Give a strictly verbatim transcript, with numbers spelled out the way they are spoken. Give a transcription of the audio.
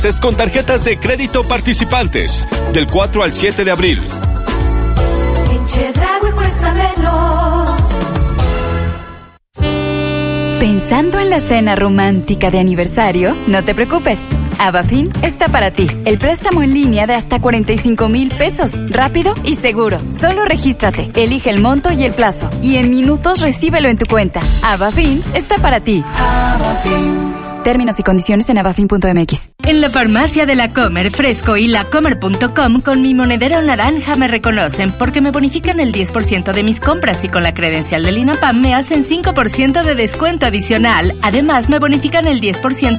Es con tarjetas de crédito participantes, del cuatro al siete de abril. En Chedraui cuesta menos. ¿Pensando en la cena romántica de aniversario? No te preocupes. Avafin está para ti. El préstamo en línea de hasta cuarenta y cinco mil pesos. Rápido y seguro. Solo regístrate, elige el monto y el plazo. Y en minutos recíbelo en tu cuenta. Avafin está para ti. Avafin. Términos y condiciones en avafin punto m x. En la farmacia de La Comer Fresco y lacomer punto com con mi monedero naranja me reconocen porque me bonifican el diez por ciento de mis compras y con la credencial del INAPAM me hacen cinco por ciento de descuento adicional. Además, me bonifican el diez por ciento